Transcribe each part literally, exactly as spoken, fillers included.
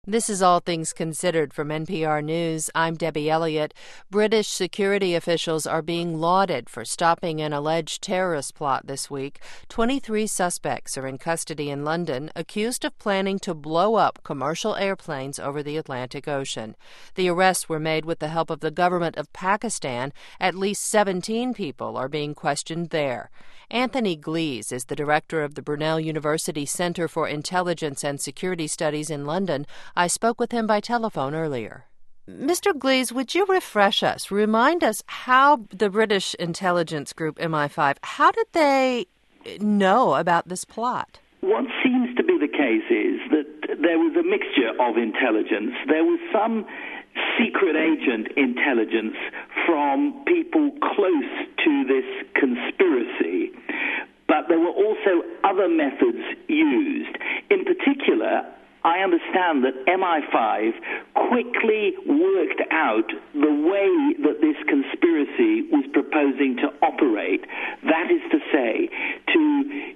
This is All Things Considered from N P R News. I'm Debbie Elliott. British security officials are being lauded for stopping an alleged terrorist plot this week. twenty-three suspects are in custody in London, accused of planning to blow up commercial airplanes over the Atlantic Ocean. The arrests were made with the help of the government of Pakistan. At least seventeen people are being questioned there. Anthony Glees is the director of the Brunel University Center for Intelligence and Security Studies in London. I spoke with him by telephone earlier. Mister Glees, would you refresh us, remind us how the British intelligence group M I five, how did they know about this plot? What seems to be the case is that there was a mixture of intelligence. There was some secret agent intelligence from people close to this conspiracy, but there were also other methods used. In particular, I understand that M I five quickly worked out the way that this conspiracy was proposing to operate. That is to say, to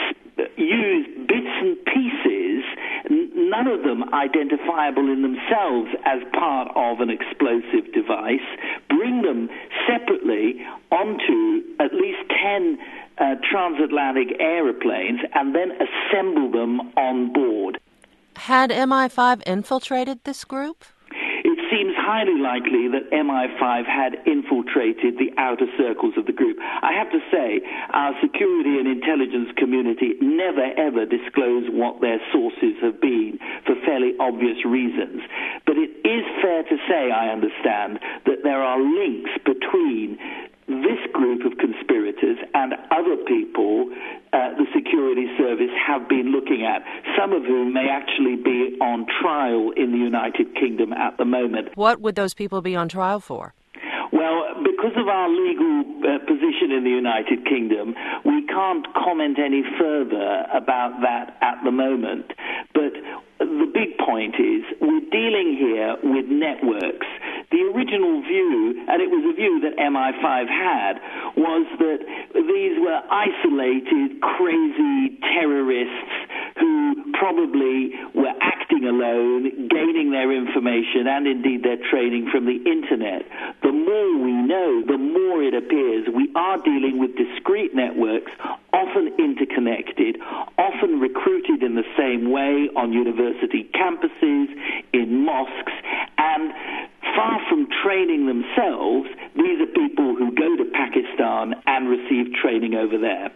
use bits and pieces, none of them identifiable in themselves as part of an explosive device, bring them separately onto at least ten uh, transatlantic aeroplanes, and then assemble them on board. Had M I five infiltrated this group? It seems highly likely that M I five had infiltrated the outer circles of the group. I have to say, our security and intelligence community never ever disclose what their sources have been for fairly obvious reasons. But it is fair to say, I understand, that there are links between this group of conspirators and other people uh, the security service have been looking at, some of whom may actually be on trial in the United Kingdom at the moment. What would those people be on trial for? Well, because of our legal uh, position in the United Kingdom, we can't comment any further about that at the moment. But the big point is we're dealing here with networks. The original view, and it was a view that M I five had, was that these were isolated, crazy terrorists who probably were acting alone, gaining their information and indeed their training from the internet. The more we know, the more it appears we are dealing with discrete networks, often interconnected, often recruited in the same way on university campuses, in mosques, and far from training themselves, these are people who go to Pakistan and receive training over there.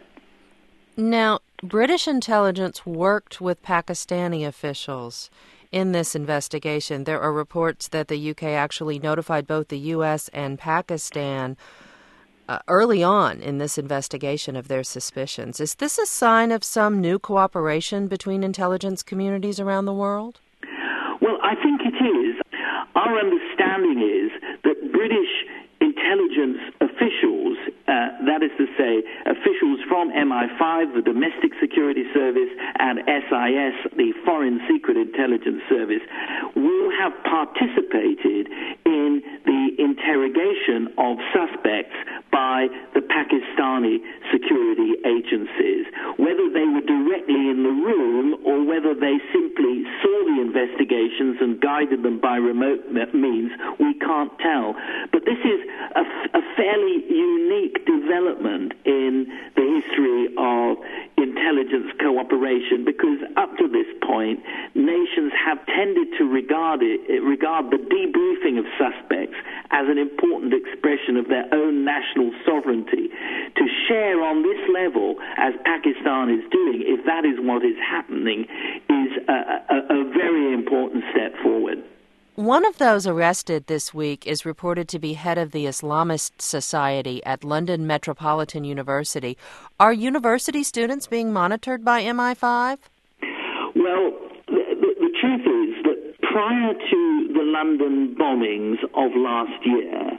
Now, British intelligence worked with Pakistani officials in this investigation. There are reports that the U K actually notified both the U S and Pakistan uh, early on in this investigation of their suspicions. Is this a sign of some new cooperation between intelligence communities around the world? Well, I think it is. Our understanding is that British intelligence officials, uh, that is to say, officials from M I five, the Domestic Security Service, and S I S, the Foreign Secret Intelligence Service, will have participated in the interrogation of suspects by the Pakistani security agencies. Whether they were directly in the room or whether they simply saw the investigations and guided them by remote means, we can't tell. But this is a, a fairly unique development in the history of intelligence cooperation, because up to this point, nations have tended to regard it, regard the debriefing of suspects as an important expression of their own national sovereignty. To share on this level, as Pakistan is doing, if that is what is happening, is a, a, a very important step forward. One of those arrested this week is reported to be head of the Islamist Society at London Metropolitan University. Are university students being monitored by M I five? Well, the, the, the truth is that prior to the London bombings of last year,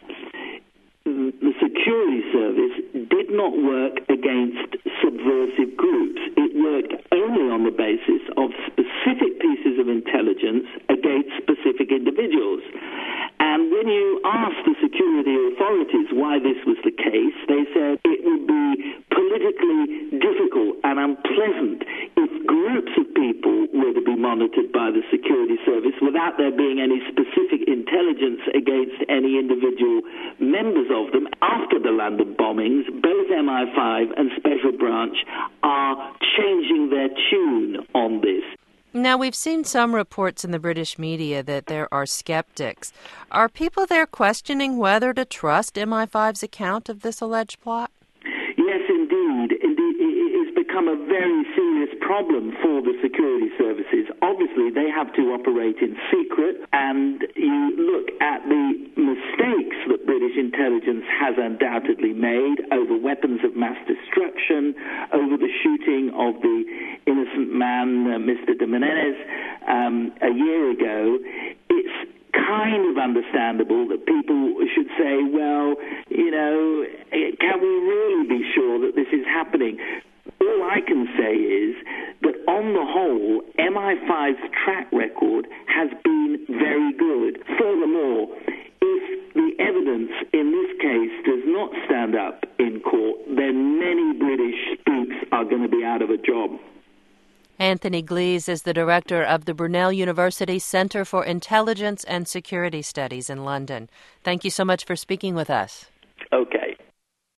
the security service did not work against subversive groups. It worked only on the basis of specific pieces of intelligence against specific individuals. And when you ask the security authorities why this was the case, they said it would be politically difficult and unpleasant if groups of people were to be monitored by the security service without there being any specific intelligence against any individual members of them. After the London bombings, both M I five and Special Branch are changing their tune on this. Now, we've seen some reports in the British media that there are skeptics. Are people there questioning whether to trust M I five's account of this alleged plot? Yes, indeed. Indeed, it has become a very serious problem for the security services. Obviously, they have to operate in secret, and you look at the mistakes that British intelligence has undoubtedly made over weapons of mass destruction, over the shooting of the innocent man, uh, Mister de Menezes, um, a year ago. It's kind of understandable that people should say, well, you know, can we really be sure that this is happening? All I can say is that on the whole, M I five's track record has been very good. Furthermore, if the evidence in this case does not stand up in court, then many British spooks are going to be out of a job. Anthony Glees is the director of the Brunel University Center for Intelligence and Security Studies in London. Thank you so much for speaking with us. Okay.